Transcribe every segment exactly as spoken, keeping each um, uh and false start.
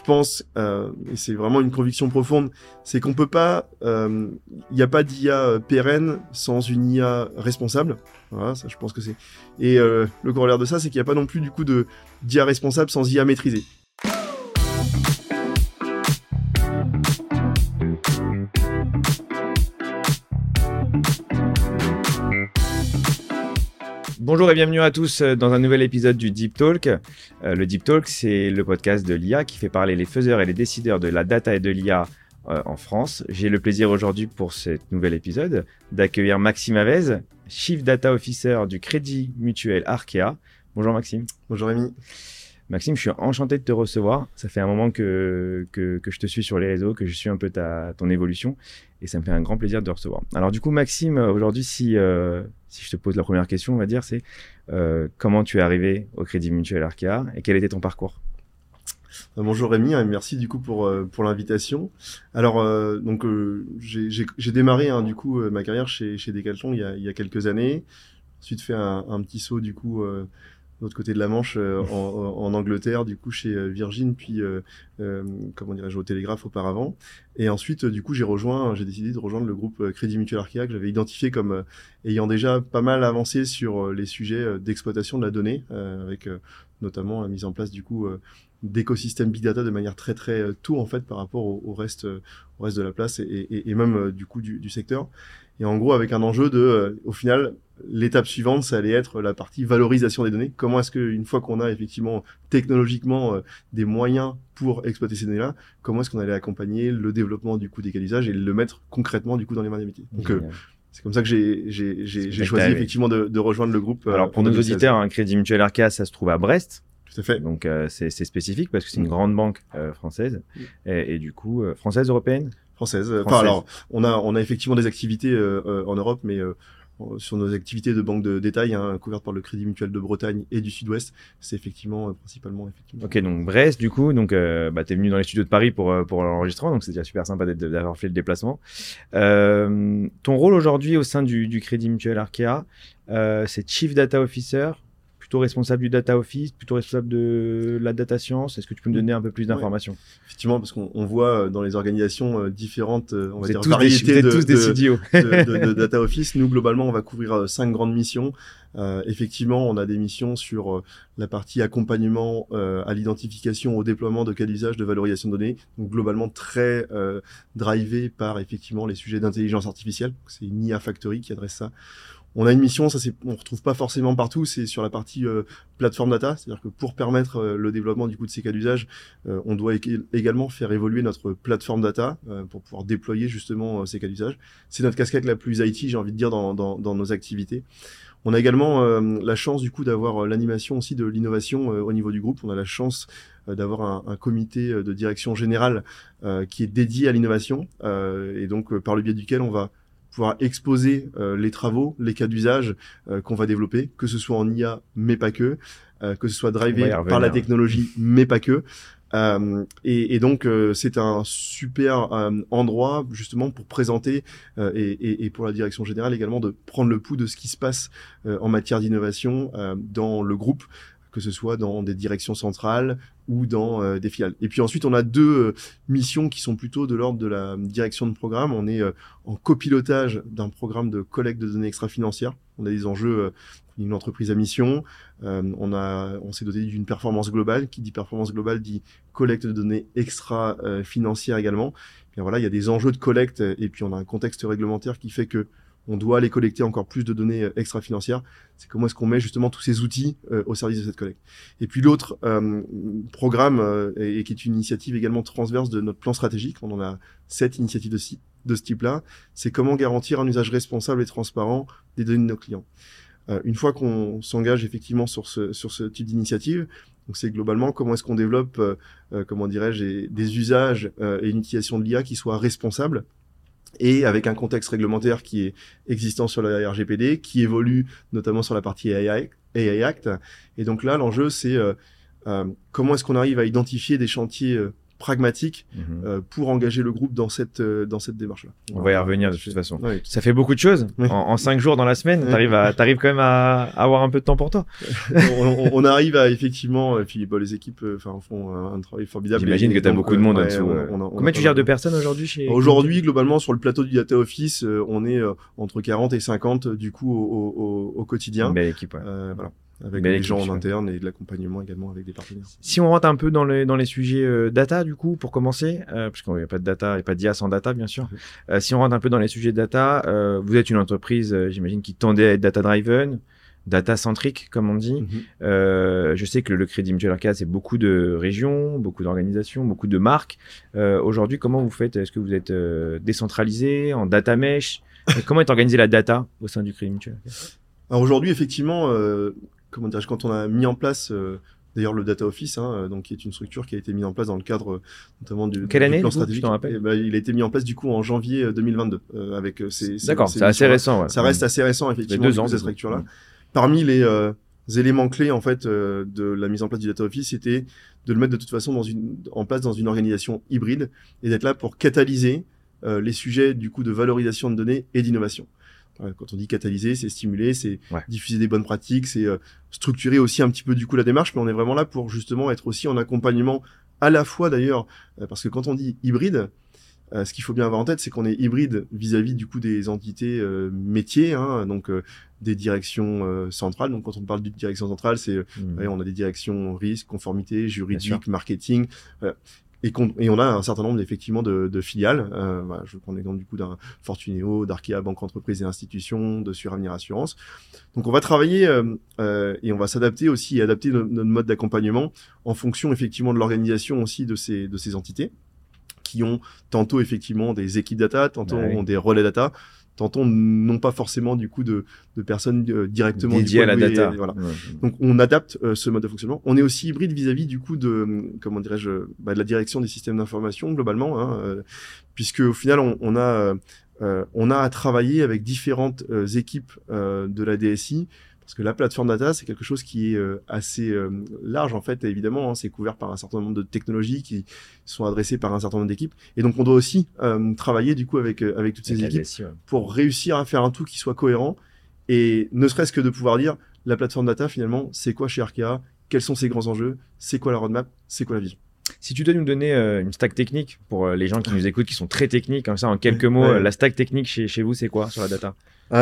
pense, euh, et c'est vraiment une conviction profonde, c'est qu'on peut pas, il euh, n'y a pas d'I A pérenne sans une I A responsable. Voilà, ça, je pense que c'est. Et euh, le corollaire de ça, c'est qu'il n'y a pas non plus du coup de d'I A responsable sans I A maîtrisée. Bonjour et bienvenue à tous dans un nouvel épisode du Deep Talk. Euh, le Deep Talk, c'est le podcast de l'I A qui fait parler les faiseurs et les décideurs de la data et de l'I A euh, en France. J'ai le plaisir aujourd'hui pour ce nouvel épisode d'accueillir Maxime Avez, Chief Data Officer du Crédit Mutuel Arkea. Bonjour Maxime. Bonjour Rémi. Maxime, je suis enchanté de te recevoir. Ça fait un moment que, que, que je te suis sur les réseaux, que je suis un peu ta, ton évolution et ça me fait un grand plaisir de te recevoir. Alors du coup, Maxime, aujourd'hui, si, euh, si je te pose la première question, on va dire, c'est euh, comment tu es arrivé au Crédit Mutuel Arkea et quel était ton parcours ? Bonjour Rémi, merci du coup pour pour l'invitation. Alors euh, donc euh, j'ai, j'ai j'ai démarré hein, du coup euh, ma carrière chez chez Decathlon il y a il y a quelques années. Ensuite fait un, un petit saut du coup euh, de l'autre côté de la Manche euh, en, en Angleterre du coup chez Virgin puis euh, euh, comment dirais-je au Télégraphe auparavant. Et ensuite du coup j'ai rejoint j'ai décidé de rejoindre le groupe Crédit Mutuel Arkea que j'avais identifié comme euh, ayant déjà pas mal avancé sur euh, les sujets d'exploitation de la donnée euh, avec euh, notamment la mise en place du coup euh, d'écosystèmes big data de manière très très euh, tôt en fait par rapport au, au reste euh, au reste de la place et, et, et même euh, du coup du, du secteur. Et en gros avec un enjeu de euh, au final l'étape suivante ça allait être la partie valorisation des données. Comment est-ce que une fois qu'on a effectivement technologiquement euh, des moyens pour exploiter ces données là, comment est-ce qu'on allait accompagner le développement du coup des cas d'usage et le mettre concrètement du coup dans les mains des métiers. Donc euh, c'est comme ça que j'ai j'ai j'ai, j'ai choisi effectivement de, de rejoindre le groupe. Alors pour euh, nos auditeurs, un Crédit Mutuel Arkea ça se trouve à Brest. Tout à fait. Donc euh, c'est, c'est spécifique parce que c'est une grande banque euh, française et, et du coup euh, française européenne. Française. Française. Enfin alors on a on a effectivement des activités euh, euh, en Europe, mais euh, sur nos activités de banque de détail hein, couvertes par le Crédit Mutuel de Bretagne et du Sud-Ouest, c'est effectivement euh, principalement effectivement. Ok, donc Brest du coup, donc euh, bah t'es venu dans les studios de Paris pour euh, pour l'enregistrement, donc c'est déjà super sympa d'être, d'avoir fait le déplacement. Euh, ton rôle aujourd'hui au sein du, du Crédit Mutuel Arkea, euh, c'est Chief Data Officer. Plutôt responsable du data office, plutôt responsable de la data science. Est-ce que tu peux me donner un peu plus d'informations ? Ouais. Effectivement, parce qu'on on voit dans les organisations euh, différentes, euh, on vous va dire tous variétés des, de, tous de, des de, de, de data office. Nous, globalement, on va couvrir euh, cinq grandes missions. Euh, effectivement, on a des missions sur euh, la partie accompagnement euh, à l'identification, au déploiement de cas d'usage de valorisation de données. Donc, globalement, très euh, drivé par effectivement les sujets d'intelligence artificielle. C'est une I A Factory qui adresse ça. On a une mission, ça c'est, on retrouve pas forcément partout, c'est sur la partie euh, plateforme data, c'est-à-dire que pour permettre euh, le développement du coup de ces cas d'usage, euh, on doit é- également faire évoluer notre plateforme data euh, pour pouvoir déployer justement euh, ces cas d'usage. C'est notre casquette la plus I T, j'ai envie de dire, dans, dans, dans nos activités. On a également euh, la chance du coup d'avoir euh, l'animation aussi de l'innovation euh, au niveau du groupe. On a la chance euh, d'avoir un, un comité de direction générale euh, qui est dédié à l'innovation euh, et donc euh, par le biais duquel on va pouvoir exposer euh, les travaux, les cas d'usage euh, qu'on va développer, que ce soit en I A, mais pas que, euh, que ce soit drivé par la technologie, mais pas que. Euh, et, et donc, euh, c'est un super euh, endroit justement pour présenter euh, et, et, et pour la direction générale également de prendre le pouls de ce qui se passe euh, en matière d'innovation euh, dans le groupe, que ce soit dans des directions centrales ou dans euh, des filiales. Et puis ensuite, on a deux euh, missions qui sont plutôt de l'ordre de la direction de programme. On est euh, en copilotage d'un programme de collecte de données extra-financières. On a des enjeux, euh, une entreprise à mission. Euh, on a, on s'est doté d'une performance globale. Qui dit performance globale dit collecte de données extra-financières également. Bien voilà, il y a des enjeux de collecte et puis on a un contexte réglementaire qui fait que on doit aller collecter encore plus de données extra-financières. C'est comment est-ce qu'on met justement tous ces outils euh, au service de cette collecte. Et puis l'autre euh, programme, euh, et, et qui est une initiative également transverse de notre plan stratégique, on en a sept initiatives de, ci, de ce type-là, c'est comment garantir un usage responsable et transparent des données de nos clients. Euh, une fois qu'on s'engage effectivement sur ce, sur ce type d'initiative, donc c'est globalement comment est-ce qu'on développe, euh, euh, comment dirais-je, des usages euh, et une utilisation de l'I A qui soient responsables, et avec un contexte réglementaire qui est existant sur la R G P D, qui évolue notamment sur la partie A I Act. Et donc là, l'enjeu, c'est euh, euh, comment est-ce qu'on arrive à identifier des chantiers euh, pragmatique Mhm. euh, pour engager le groupe dans cette euh, dans cette démarche-là. On va y revenir de toute façon. Ouais, Ça fait beaucoup de choses. Oui. En, en cinq jours dans la semaine, Oui. t'arrives à, t'arrives quand même à, à avoir un peu de temps pour toi. on, on- on arrive à effectivement, et puis bah, les équipes euh, enfin, font un, un travail formidable. J'imagine Et- que t'as donc, beaucoup de monde en ouais, dessous. on a- euh. on a- on a Combien tu pas gères mal de personnes aujourd'hui chez Aujourd'hui, globalement, sur le plateau du Data Office, euh, on est euh, entre quarante et cinquante du coup au, au, au quotidien. Une belle équipe, ouais. Euh, voilà. Avec Belle des équipe, gens en super. interne et de l'accompagnement également avec des partenaires. Si on rentre un peu dans les, dans les sujets euh, data, du coup, pour commencer, euh, parce qu'il n'y a pas de data, il n'y a pas d'I A sans data, bien sûr. Oui. Euh, si on rentre un peu dans les sujets data, euh, vous êtes une entreprise, euh, j'imagine, qui tendait à être data-driven, data-centrique, comme on dit. Mhm. Euh, je sais que le, le Crédit Mutuel Arcade, c'est beaucoup de régions, beaucoup d'organisations, beaucoup de marques. Euh, aujourd'hui, comment vous faites? Est-ce que vous êtes euh, décentralisé, en data mesh? Et comment est organisée la data au sein du Crédit Mutuel? Alors aujourd'hui, effectivement, euh, comment dirais-je, quand on a mis en place euh, d'ailleurs le Data Office, hein, euh, donc qui est une structure qui a été mise en place dans le cadre euh, notamment du, Quelle du année, plan du coup, stratégique. je t'en rappelle Eh ben, il a été mis en place du coup en janvier euh, deux mille vingt-deux euh, avec euh, ces, ces- D'accord, ces c'est assez missions-là. récent. Ouais. Ça reste assez récent effectivement deux du coup, ans, cette deux ans. structure-là. Ouais. Parmi les euh, éléments clés en fait euh, de la mise en place du Data Office, c'était de le mettre de toute façon dans une, en place dans une organisation hybride et d'être là pour catalyser euh, les sujets du coup de valorisation de données et d'innovation. Euh, Quand on dit catalyser, c'est stimuler, c'est Ouais. diffuser des bonnes pratiques, c'est euh, structurer aussi un petit peu du coup la démarche, mais on est vraiment là pour justement être aussi en accompagnement à la fois d'ailleurs, euh, parce que quand on dit hybride, euh, ce qu'il faut bien avoir en tête, c'est qu'on est hybride vis-à-vis du coup des entités euh, métiers, hein, donc euh, des directions euh, centrales. Donc quand on parle d'une direction centrale, c'est euh, Mhm. ouais, on a des directions risque, conformité, Bien juridique, marketing. euh, et, qu'on- et on a un certain nombre effectivement de, de filiales. Euh, voilà, je prends l'exemple du coup d'un Fortunéo, d'Arkea, Banque Entreprise et Institutions, de Suravenir Assurance. Donc on va travailler euh, euh, et on va s'adapter aussi et adapter no- notre mode d'accompagnement en fonction effectivement de l'organisation aussi de ces, de ces entités qui ont tantôt effectivement des équipes data, tantôt Bah oui. ont des relais data, tantôt non pas forcément du coup de, de personnes euh, directement du Dédié coup, à la allouées, data. et voilà. Ouais. Donc on adapte euh, ce mode de fonctionnement. On est aussi hybride vis-à-vis du coup de euh, comment dirais-je bah, de la direction des systèmes d'information globalement, hein, euh, puisque au final on, on a euh, euh, on a à travailler avec différentes euh, équipes euh, de la D S I. Parce que la plateforme data, c'est quelque chose qui est euh, assez euh, large, en fait, et évidemment. Hein, c'est couvert par un certain nombre de technologies qui sont adressées par un certain nombre d'équipes. Et donc, on doit aussi euh, travailler, du coup, avec, euh, avec toutes ces Avec la équipes D S I, ouais. pour réussir à faire un tout qui soit cohérent. Et ne serait-ce que de pouvoir dire, la plateforme data, finalement, c'est quoi chez Arkea? Quels sont ses grands enjeux? C'est quoi la roadmap? C'est quoi la vision? Si tu dois nous donner euh, une stack technique pour euh, les gens qui nous écoutent, qui sont très techniques, comme ça, en quelques Ouais, mots, ouais. euh, la stack technique chez, chez vous, c'est quoi sur la data?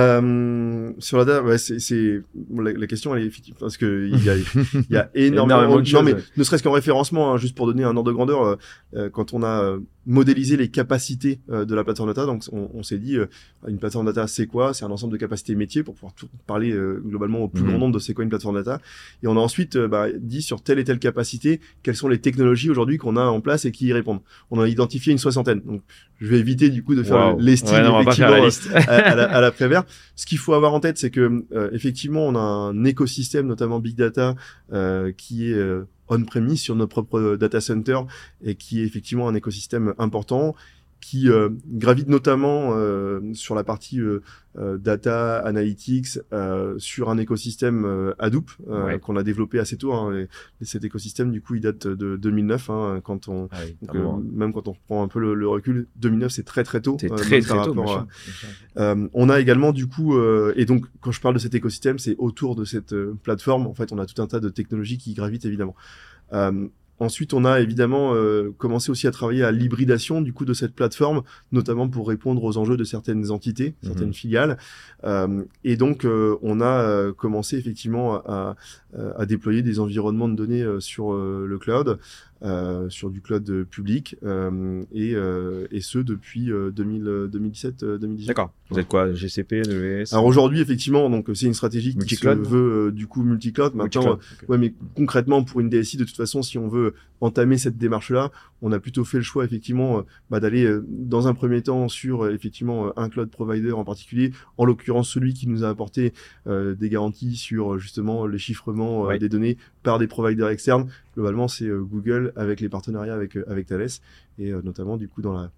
Euh, sur la data, ouais, c'est, c'est la, la question, elle est effective parce que il y a, il y a énormément, Énormément de non, choses, mais ouais. ne serait-ce qu'en référencement, hein, juste pour donner un ordre de grandeur, euh, euh, quand on a euh, modélisé les capacités euh, de la plateforme data, donc on, on s'est dit, euh, une plateforme data, c'est quoi? C'est un ensemble de capacités métiers pour pouvoir tout parler euh, globalement au plus Mhm. grand nombre de c'est quoi une plateforme data. Et on a ensuite euh, bah, dit sur telle et telle capacité, quelles sont les technologies aujourd'hui qu'on a en place et qui y répondent. On a identifié une soixantaine. Donc, je vais éviter du coup de faire Wow. le listing Ouais, non, on va pas faire la effectivement liste. à, à la, à la Prévert. Ce qu'il faut avoir en tête, c'est que euh, effectivement, on a un écosystème, notamment big data, euh, qui est euh, on-premise sur notre propre data center et qui est effectivement un écosystème important qui euh, gravite notamment euh, sur la partie euh, euh, data analytics euh, sur un écosystème euh, Hadoop euh, Ouais. qu'on a développé assez tôt. Hein, et, et cet écosystème, du coup, il date de deux mille neuf. Hein, quand on, Ah oui, donc, un euh, moment. même quand on prend un peu le, le recul, deux mille neuf, c'est très très tôt. C'est euh, très même très par tôt, bien rapport à- sûr, bien sûr. euh, on a également du coup, euh, et donc quand je parle de cet écosystème, c'est autour de cette euh, plateforme. En fait, on a tout un tas de technologies qui gravitent évidemment. Euh, ensuite, on a évidemment euh, commencé aussi à travailler à l'hybridation du coup de cette plateforme, notamment pour répondre aux enjeux de certaines entités, certaines Mhm. filiales. Euh, et donc, euh, on a euh, commencé effectivement à, à, à déployer des environnements de données euh, sur euh, le cloud. Euh, sur du cloud euh, public euh, et, euh, et ce depuis euh, deux mille, euh, deux mille dix-sept euh, deux mille dix-huit. D'accord. Vous êtes quoi? G C P, A W S? Alors aujourd'hui, effectivement, donc c'est une stratégie qui se Multicloud, non veut euh, du coup multicloud. Maintenant, Multicloud, euh, ok. ouais, mais concrètement pour une D S I, de toute façon, si on veut entamer cette démarche-là, on a plutôt fait le choix effectivement euh, bah, d'aller euh, dans un premier temps sur euh, effectivement euh, un cloud provider en particulier, en l'occurrence celui qui nous a apporté euh, des garanties sur euh, justement les chiffrements euh, Ouais. des données par des providers externes. Globalement, c'est euh, Google avec les partenariats avec euh, avec Thales et euh, notamment du coup dans la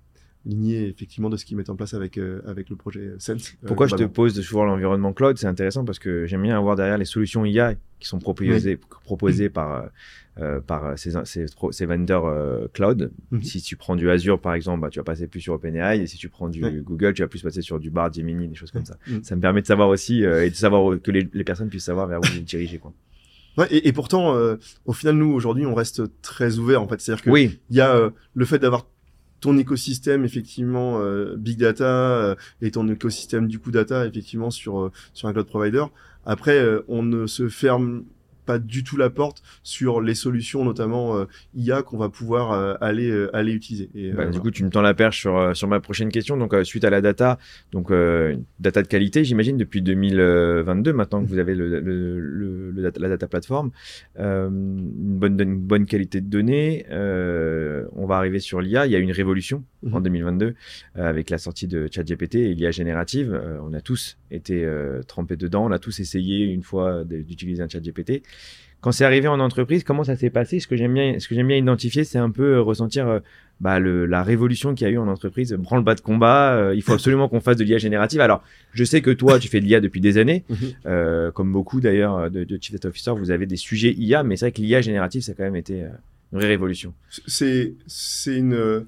lignée effectivement de ce qu'ils mettent en place avec, euh, avec le projet Sense. Pourquoi euh, je te pose souvent l'environnement cloud? C'est intéressant parce que j'aime bien avoir derrière les solutions I A qui sont proposées, oui. proposées par, euh, par ces, ces, ces vendors euh, cloud. Mm-hmm. Si tu prends du Azure, par exemple, bah, tu vas passer plus sur OpenAI. Et si tu prends du oui. Google, tu vas plus passer sur du Bard, Gemini, des choses comme ça. Mm-hmm. Ça me permet de savoir aussi euh, et de savoir que les, les personnes puissent savoir vers où vous dirigez, quoi. Ouais, et, et pourtant, euh, au final, nous, aujourd'hui, on reste très ouvert, en fait. C'est-à-dire que oui. il y a euh, le fait d'avoir ton écosystème, effectivement, euh, big data euh, et ton écosystème, du coup, data, effectivement, sur, euh, sur un cloud provider. Après, euh, on ne se ferme pas du tout la porte sur les solutions, notamment euh, I A, qu'on va pouvoir euh, aller euh, aller utiliser. Et, bah, euh, du voilà. coup, tu me tends la perche sur euh, sur ma prochaine question. Donc, euh, suite à la data, donc euh, data de qualité, j'imagine depuis deux mille vingt-deux, maintenant que vous avez le, le, le, le data, la data platform, euh, une bonne une bonne qualité de données. Euh, on va arriver sur l'I A. Il y a une révolution mm-hmm. en deux mille vingt-deux euh, avec la sortie de ChatGPT et l'I A générative. Euh, on a tous été euh, trempés dedans. On a tous essayé une fois d'utiliser un ChatGPT. Quand c'est arrivé en entreprise, comment ça s'est passé? Ce que j'aime bien, ce que j'aime bien identifier, c'est un peu euh, ressentir euh, bah, le, la révolution qu'il y a eu en entreprise. Branle-bas de combat, euh, il faut absolument qu'on fasse de l'I A générative. Alors, je sais que toi, tu fais de l'I A depuis des années, euh, comme beaucoup d'ailleurs de, de Chief Data Officer, vous avez des sujets I A, mais c'est vrai que l'I A générative, ça a quand même été euh, une vraie révolution. C'est, c'est une...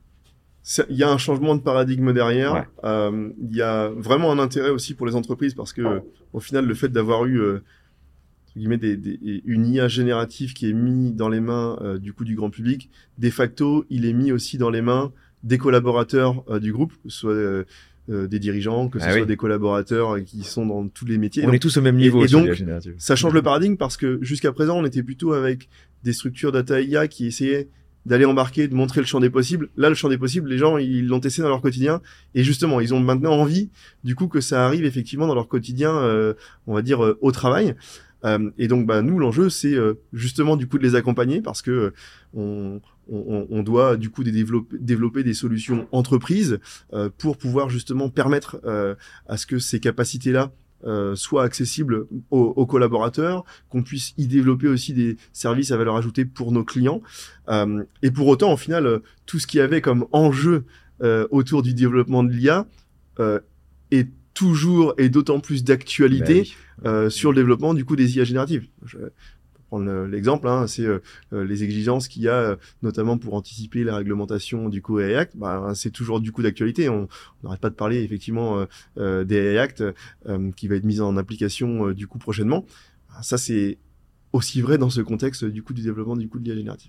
Il y a un changement de paradigme derrière. Ouais. Euh, il y a vraiment un intérêt aussi pour les entreprises parce que, au final, le fait d'avoir eu... Euh, Des, des, une I A générative qui est mise dans les mains euh, du coup du grand public, de facto, il est mis aussi dans les mains des collaborateurs euh, du groupe, que ce soit euh, euh, des dirigeants, que ce ah soit oui. des collaborateurs euh, qui sont dans tous les métiers. On donc, est tous au même niveau. Et, et donc, ça change le paradigme parce que jusqu'à présent, on était plutôt avec des structures data I A qui essayaient d'aller embarquer, de montrer le champ des possibles. Là, le champ des possibles, les gens, ils l'ont testé dans leur quotidien. Et justement, ils ont maintenant envie, du coup, que ça arrive effectivement dans leur quotidien, euh, on va dire, euh, au travail. Euh, et donc, bah, nous, l'enjeu, c'est euh, justement du coup de les accompagner parce que euh, on, on, on doit du coup développer, développer des solutions entreprises euh, pour pouvoir justement permettre euh, à ce que ces capacités-là euh, soient accessibles aux, aux collaborateurs, qu'on puisse y développer aussi des services à valeur ajoutée pour nos clients. Euh, et pour autant, au final, euh, tout ce qu'il y avait comme enjeu euh, autour du développement de l'I A euh, est toujours et d'autant plus d'actualité bah oui. euh, sur le développement du coup des I A génératives. Je vais prendre l'exemple, hein, c'est euh, les exigences qu'il y a euh, notamment pour anticiper la réglementation du coup A I Act. Bah, c'est toujours du coup d'actualité. On n'arrête pas de parler effectivement euh, euh, des A I Act euh, qui va être mise en application euh, du coup prochainement. Ça c'est aussi vrai dans ce contexte du coup du développement du coup de l'I A générative.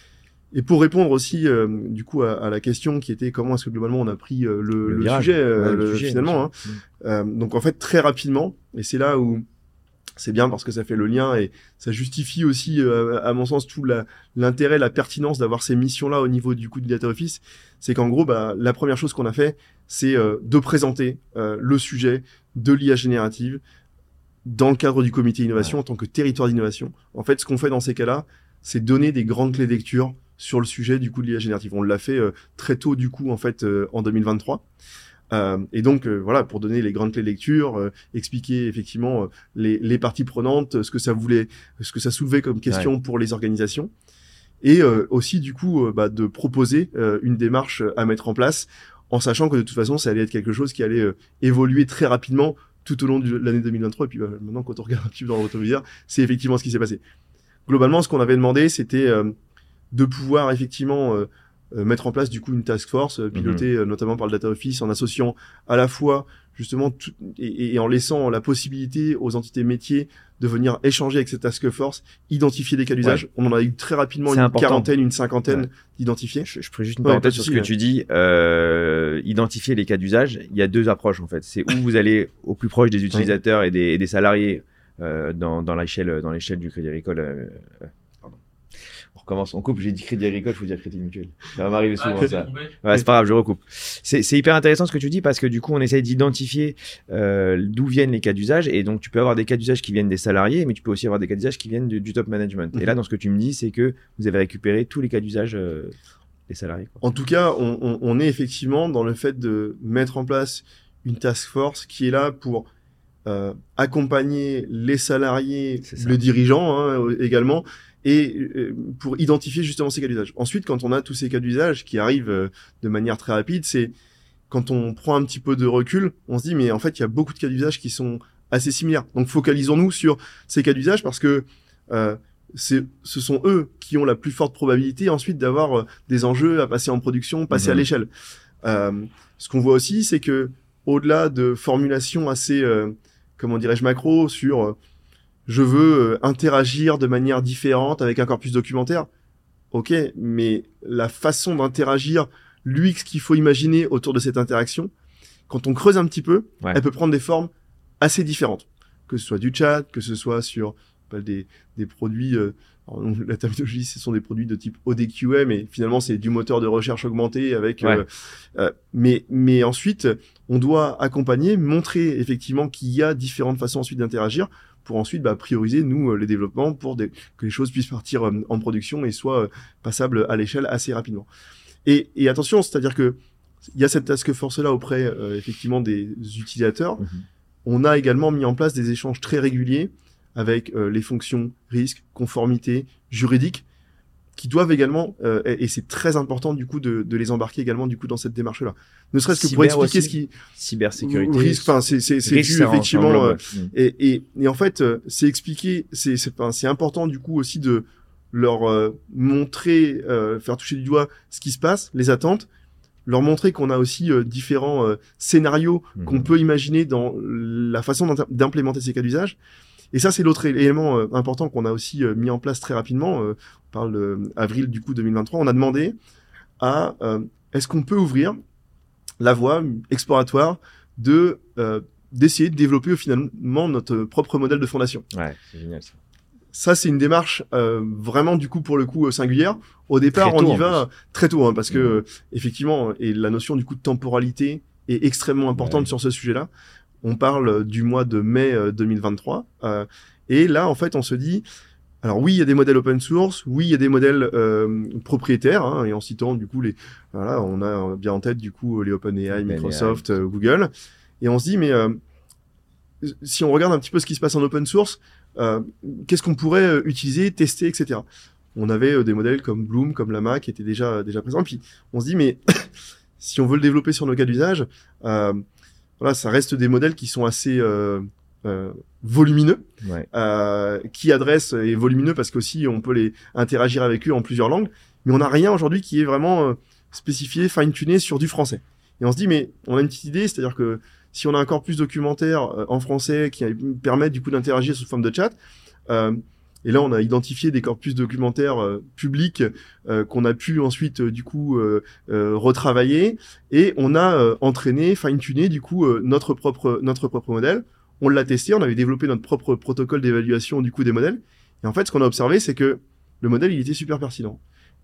Et pour répondre aussi, euh, du coup, à, à la question qui était comment est-ce que globalement on a pris euh, le, le, le sujet, euh, ouais, le le, sujet finalement. Hein. Mmh. Euh, donc en fait, très rapidement, et c'est là où c'est bien parce que ça fait le lien et ça justifie aussi, euh, à mon sens, tout la, l'intérêt, la pertinence d'avoir ces missions-là au niveau du coup du Data Office. C'est qu'en gros, bah, la première chose qu'on a fait, c'est euh, de présenter euh, le sujet de l'I A générative dans le cadre du comité innovation ouais. en tant que territoire d'innovation. En fait, ce qu'on fait dans ces cas-là, c'est donner des grandes clés de lecture sur le sujet du coup de l'I A générative. On l'a fait euh, très tôt du coup en fait euh, en deux mille vingt-trois. Euh, et donc euh, voilà, pour donner les grandes clés de lecture, euh, expliquer effectivement euh, les, les parties prenantes, ce que ça voulait, ce que ça soulevait comme question ouais. pour les organisations, et euh, aussi du coup euh, bah, de proposer euh, une démarche à mettre en place, en sachant que de toute façon ça allait être quelque chose qui allait euh, évoluer très rapidement tout au long de l'année deux mille vingt-trois. Et puis bah, maintenant quand on regarde un petit peu dans le rétroviseur, c'est effectivement ce qui s'est passé. Globalement, ce qu'on avait demandé, c'était euh, de pouvoir effectivement euh, euh, mettre en place du coup une task force euh, pilotée mmh. euh, notamment par le Data Office en associant à la fois justement tout, et, et en laissant la possibilité aux entités métiers de venir échanger avec cette task force, identifier des cas d'usage. Ouais. On en a eu très rapidement c'est une important. quarantaine, une cinquantaine ouais. d'identifiés. Je, je ferai juste une parenthèse ouais, sur ce que ouais. tu dis. Euh, identifier les cas d'usage, il y a deux approches en fait. C'est où vous allez au plus proche des utilisateurs ouais. et, des, et des salariés euh, dans, dans l'échelle dans l'échelle du Crédit Agricole. Euh, pardon. On recommence, on coupe, j'ai dit Crédit Agricole, il faut dire Crédit Mutuel. Ça va m'arriver souvent, ah, ça. Ouais, c'est pas grave, je recoupe. C'est, c'est hyper intéressant ce que tu dis parce que du coup, on essaye d'identifier euh, d'où viennent les cas d'usage. Et donc, tu peux avoir des cas d'usage qui viennent des salariés, mais tu peux aussi avoir des cas d'usage qui viennent du, du top management. Mm-hmm. Et là, dans ce que tu me dis, c'est que vous avez récupéré tous les cas d'usage euh, des salariés, quoi. En tout cas, on, on, on est effectivement dans le fait de mettre en place une task force qui est là pour euh, accompagner les salariés, le dirigeant hein, également, et euh, pour identifier justement ces cas d'usage. Ensuite, quand on a tous ces cas d'usage qui arrivent euh, de manière très rapide, c'est quand on prend un petit peu de recul, on se dit mais en fait il y a beaucoup de cas d'usage qui sont assez similaires. Donc focalisons-nous sur ces cas d'usage parce que euh, c'est, ce sont eux qui ont la plus forte probabilité ensuite d'avoir euh, des enjeux à passer en production, passer mmh. à l'échelle. Euh, ce qu'on voit aussi, c'est que au-delà de formulations assez, euh, comment dirais-je, macro sur euh, je veux euh, interagir de manière différente avec un corpus documentaire, ok, mais la façon d'interagir, l'U X qu'il faut imaginer autour de cette interaction, quand on creuse un petit peu, ouais. elle peut prendre des formes assez différentes, que ce soit du chat, que ce soit sur des, des produits, euh, alors, la terminologie, ce sont des produits de type O D Q M, mais finalement, c'est du moteur de recherche augmenté avec, ouais. euh, euh, mais, mais ensuite, on doit accompagner, montrer effectivement qu'il y a différentes façons ensuite d'interagir pour ensuite, bah, prioriser, nous, euh, les développements pour des, que les choses puissent partir euh, en production et soient euh, passables à l'échelle assez rapidement. Et, et attention, c'est-à-dire que il y a cette task force-là auprès, euh, effectivement, des utilisateurs. Mmh. On a également mis en place des échanges très réguliers avec euh, les fonctions risque, conformité, juridique, qui doivent également, euh, et, et c'est très important du coup de, de les embarquer également du coup dans cette démarche-là. Ne serait-ce que Cyber pour expliquer aussi. ce qui cybersécurité, risque, enfin c'est c'est c'est risque, dû ça effectivement, englobe, euh, ouais. et, et et en fait euh, c'est expliquer, c'est c'est enfin, c'est important du coup aussi de leur euh, montrer, euh, faire toucher du doigt ce qui se passe, les attentes. Leur montrer qu'on a aussi euh, différents euh, scénarios mmh. qu'on peut imaginer dans la façon d'implémenter ces cas d'usage. Et ça, c'est l'autre élément euh, important qu'on a aussi euh, mis en place très rapidement. Euh, on parle d'avril du coup deux mille vingt-trois. On a demandé à euh, est-ce qu'on peut ouvrir la voie exploratoire de euh, d'essayer de développer finalement notre propre modèle de fondation. Ouais, c'est génial ça. Ça, c'est une démarche euh, vraiment du coup pour le coup euh, singulière. Au départ, tôt, on y va très tôt, hein, parce mmh. que euh, effectivement, et la notion du coup de temporalité est extrêmement importante ouais. sur ce sujet-là. On parle du mois de mai euh, deux mille vingt-trois, euh, et là, en fait, on se dit, alors oui, il y a des modèles open source, oui, il y a des modèles euh, propriétaires, hein, et en citant du coup les, voilà, on a bien en tête du coup les OpenAI, Microsoft, euh, Google, et on se dit, mais euh, si on regarde un petit peu ce qui se passe en open source. Euh, qu'est-ce qu'on pourrait euh, utiliser, tester, et cetera. On avait euh, des modèles comme Bloom, comme Llama qui étaient déjà déjà présents. Puis on se dit mais si on veut le développer sur nos cas d'usage, euh, voilà, ça reste des modèles qui sont assez euh, euh, volumineux, ouais. euh, qui adressent et volumineux parce qu'aussi on peut les interagir avec eux en plusieurs langues. Mais on n'a rien aujourd'hui qui est vraiment euh, spécifié, fine-tuné sur du français. Et on se dit mais on a une petite idée, c'est-à-dire que si on a un corpus documentaire euh, en français qui permet du coup d'interagir sous forme de chat, euh, et là on a identifié des corpus documentaires euh, publics euh, qu'on a pu ensuite euh, du coup euh, euh, retravailler, et on a euh, entraîné, fine-tuné du coup euh, notre propre notre propre modèle. On l'a testé, on avait développé notre propre protocole d'évaluation du coup des modèles. Et en fait, ce qu'on a observé, c'est que le modèle il était super pertinent.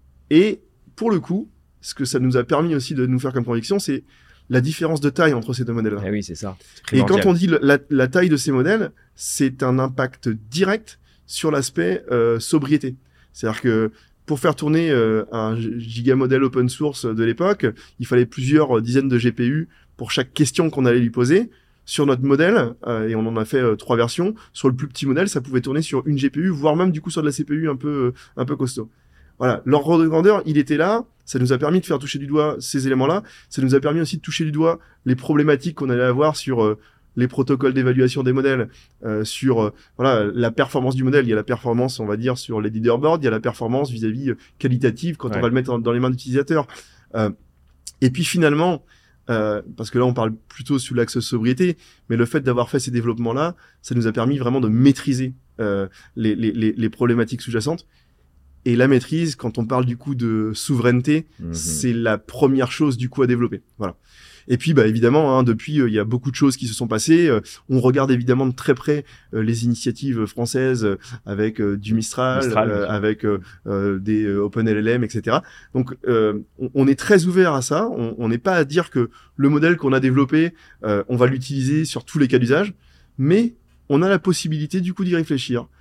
Et pour le coup, ce que ça nous a permis aussi de nous faire comme conviction, c'est la différence de taille entre ces deux modèles-là. Ah oui, c'est ça. Et quand on dit la, la taille de ces modèles, c'est un impact direct sur l'aspect euh, sobriété. C'est-à-dire que pour faire tourner euh, un gigamodèle open source de l'époque, il fallait plusieurs dizaines de G P U pour chaque question qu'on allait lui poser. Sur notre modèle, euh, et on en a fait euh, trois versions, sur le plus petit modèle, ça pouvait tourner sur une G P U, voire même du coup sur de la C P U un peu, euh, un peu costaud. Voilà, l'ordre de grandeur, il était là. Ça nous a permis de faire toucher du doigt ces éléments-là. Ça nous a permis aussi de toucher du doigt les problématiques qu'on allait avoir sur euh, les protocoles d'évaluation des modèles, euh, sur euh, voilà la performance du modèle. Il y a la performance, on va dire, sur les leaderboards. Il y a la performance vis-à-vis euh, qualitative quand ouais. on va le mettre dans, dans les mains d'utilisateurs. Euh, et puis finalement, euh, parce que là on parle plutôt sous l'axe sobriété, mais le fait d'avoir fait ces développements-là, ça nous a permis vraiment de maîtriser euh, les, les, les, les problématiques sous-jacentes. Et la maîtrise, quand on parle du coup de souveraineté, mmh. c'est la première chose du coup à développer. Voilà. Et puis, bah évidemment, hein, depuis, il euh, y a beaucoup de choses qui se sont passées. Euh, on regarde évidemment de très près euh, les initiatives françaises euh, avec euh, du Mistral, Mistral euh, avec euh, euh, des euh, OpenLLM, et cetera. Donc, euh, on, on est très ouvert à ça. On n'est pas à dire que le modèle qu'on a développé, euh, on va l'utiliser sur tous les cas d'usage, mais on a la possibilité du coup d'y réfléchir.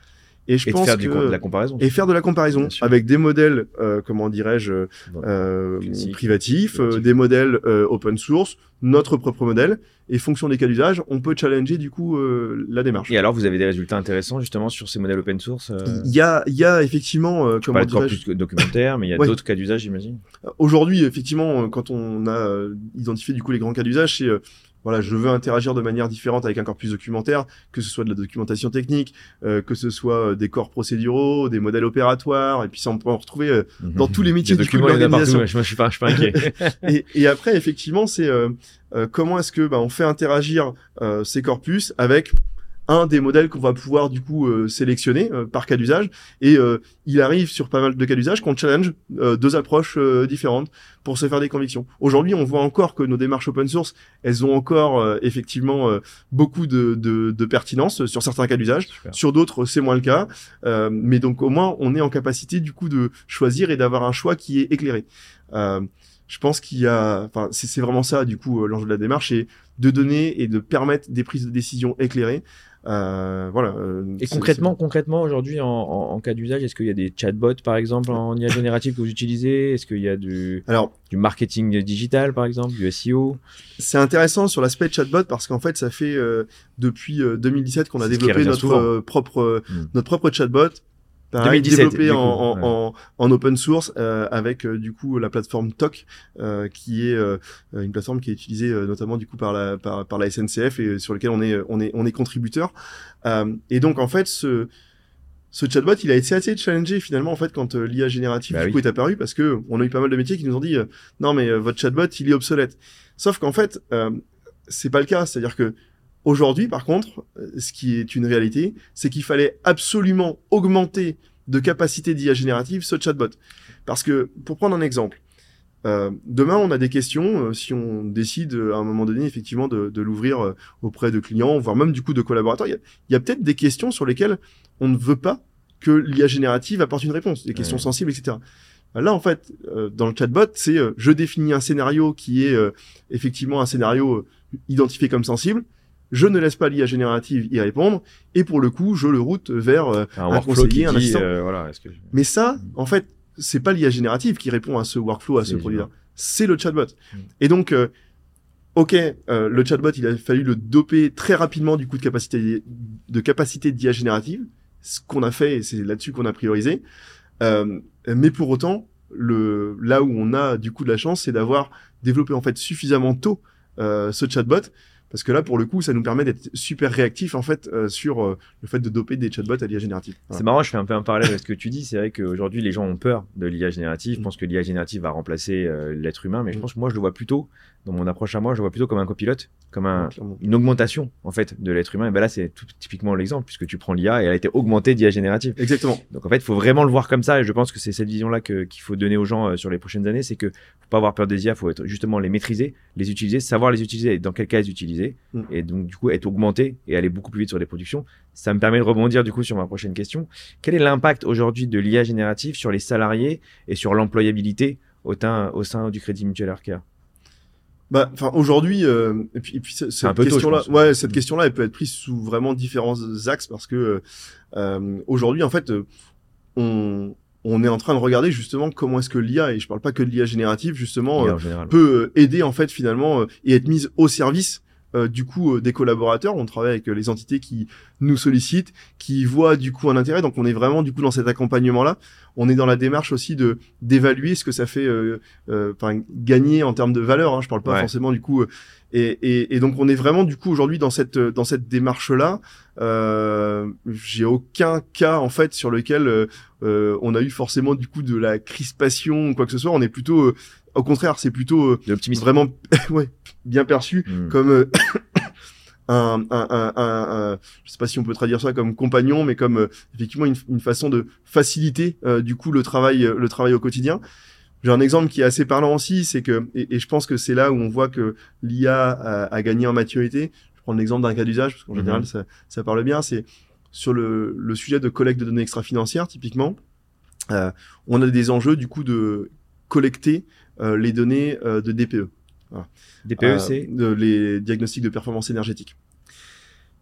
Et je et pense de faire que du, de la comparaison. et faire de la comparaison avec des modèles, euh, comment dirais-je, Bon, euh, classique, privatifs, privatif. euh, des modèles euh, open source, notre propre modèle. Et fonction des cas d'usage, on peut challenger du coup euh, la démarche. Et alors, vous avez des résultats intéressants justement sur ces modèles open source euh... Il y a, il y a effectivement, euh, tu comment parlais de dirais-je, corpus documentaire, mais il y a ouais. d'autres cas d'usage, j'imagine. Aujourd'hui, effectivement, quand on a euh, identifié du coup les grands cas d'usage, c'est euh, voilà, je veux interagir de manière différente avec un corpus documentaire, que ce soit de la documentation technique, euh, que ce soit des corps procéduraux, des modèles opératoires, et puis ça on peut en retrouver euh, Mmh. dans tous les métiers des du coup de documents, il y en a l'organisation. partout. Je, je suis pas, je suis pas inquiet. et, et après, effectivement, c'est euh, euh, comment est-ce que bah, on fait interagir euh, ces corpus avec un des modèles qu'on va pouvoir du coup euh, sélectionner euh, par cas d'usage, et euh, il arrive sur pas mal de cas d'usage qu'on challenge euh, deux approches euh, différentes pour se faire des convictions. Aujourd'hui, on voit encore que nos démarches open source, elles ont encore euh, effectivement euh, beaucoup de, de, de pertinence sur certains cas d'usage, Super. sur d'autres c'est moins le cas, euh, mais donc au moins on est en capacité du coup de choisir et d'avoir un choix qui est éclairé. Euh, je pense qu'il y a, enfin c'est, c'est vraiment ça du coup euh, l'enjeu de la démarche, c'est de donner et de permettre des prises de décision éclairées. Euh, voilà. Euh, et c'est, concrètement, c'est... concrètement aujourd'hui, en, en, en cas d'usage, est-ce qu'il y a des chatbots, par exemple, en I A générative que vous utilisez? Est-ce qu'il y a du, Alors, du marketing digital, par exemple, du S E O? C'est intéressant sur l'aspect chatbot parce qu'en fait, ça fait euh, depuis euh, deux mille dix-sept qu'on a développé notre euh, propre euh, mmh. notre propre chatbot. Pareil, développé en, en, ouais. en, en open source euh, avec euh, du coup la plateforme Toc, euh, qui est euh, une plateforme qui est utilisée euh, notamment du coup par la par, par la S N C F et sur lequel on est on est on est contributeur. Euh, et donc en fait ce ce chatbot, il a été assez challengé finalement en fait quand euh, l'I A générative bah du coup oui. est apparu parce que on a eu pas mal de métiers qui nous ont dit euh, non mais euh, votre chatbot il est obsolète. Sauf qu'en fait euh, c'est pas le cas, c'est-à-dire que aujourd'hui, par contre, ce qui est une réalité, c'est qu'il fallait absolument augmenter de capacité d'I A générative ce chatbot. Parce que, pour prendre un exemple, euh, demain, on a des questions, euh, si on décide à un moment donné, effectivement, de, de l'ouvrir euh, auprès de clients, voire même du coup de collaborateurs, il y a, il y a peut-être des questions sur lesquelles on ne veut pas que l'I A générative apporte une réponse, des questions ouais. sensibles, et cetera. Là, en fait, euh, dans le chatbot, c'est euh, je définis un scénario qui est euh, effectivement un scénario euh, identifié comme sensible. Je ne laisse pas l'I A générative y répondre, et pour le coup, je le route vers euh, un, un conseiller, un assistant. Euh, voilà, est-ce que je... Mais ça, en fait, c'est pas l'I A générative qui répond à ce workflow, à c'est ce produit-là. C'est le chatbot. Mm. Et donc, euh, ok, euh, le chatbot, il a fallu le doper très rapidement du coup de capacité de capacité d'I A générative, ce qu'on a fait, et c'est là-dessus qu'on a priorisé. Euh, mais pour autant, le là où on a du coup de la chance, c'est d'avoir développé en fait suffisamment tôt euh, ce chatbot. Parce que là, pour le coup, ça nous permet d'être super réactifs en fait euh, sur euh, le fait de doper des chatbots à l'I A générative. Voilà. C'est marrant, je fais un peu un parallèle avec ce que tu dis. C'est vrai qu'aujourd'hui, les gens ont peur de l'I A générative. Je pense que l'I A générative va remplacer euh, l'être humain, mais je pense que moi, je le vois plutôt, dans mon approche à moi, je le vois plutôt comme un copilote, comme un, ouais, une augmentation en fait de l'être humain. Et ben là, c'est tout typiquement l'exemple, puisque tu prends l'I A et elle a été augmentée d'I A générative. Exactement. Donc en fait, il faut vraiment le voir comme ça. Et je pense que c'est cette vision-là que, qu'il faut donner aux gens euh, sur les prochaines années. C'est que faut pas avoir peur des I A, faut être justement les maîtriser, les utiliser, savoir les utiliser et dans quel cas les utiliser. Mm. Et donc, du coup, être augmenté et aller beaucoup plus vite sur des productions. Ça me permet de rebondir, du coup, sur ma prochaine question. Quel est l'impact aujourd'hui de l'I A générative sur les salariés et sur l'employabilité au, teint, au sein du Crédit Mutuel Arca? Bah, enfin, aujourd'hui, euh, et puis, et puis cette, cette question-là, tôt, ouais, cette question-là, elle peut être prise sous vraiment différents axes parce que, euh, aujourd'hui, en fait, on, on est en train de regarder justement comment est-ce que l'I A, et je parle pas que de l'I A générative, justement, euh, général, peut ouais. aider, en fait, finalement, euh, et être mise au service Euh, du coup euh, des collaborateurs. On travaille avec euh, les entités qui nous sollicitent, qui voient du coup un intérêt, donc on est vraiment du coup dans cet accompagnement là. On est dans la démarche aussi de d'évaluer ce que ça fait euh, euh, gagner en termes de valeur, hein. Je parle pas ouais. forcément du coup euh, et, et, et donc on est vraiment du coup aujourd'hui dans cette dans cette démarche là. Euh, j'ai aucun cas en fait sur lequel euh, euh, on a eu forcément du coup de la crispation ou quoi que ce soit. On est plutôt euh, au contraire, c'est plutôt euh, vraiment ouais, bien perçu mmh. comme euh, un, un, un, un, un, je sais pas si on peut traduire ça comme compagnon, mais comme euh, effectivement une, une façon de faciliter euh, du coup le travail, le travail au quotidien. J'ai un exemple qui est assez parlant aussi, c'est que et, et je pense que c'est là où on voit que l'I A a, a gagné en maturité. Je prends l'exemple d'un cas d'usage parce qu'en mmh. général ça, ça parle bien. C'est sur le, le sujet de collecte de données extra-financières typiquement. Euh, on a des enjeux du coup de collecter Euh, les données euh, de D P E. Voilà. D P E, euh, c'est de, les diagnostics de performance énergétique.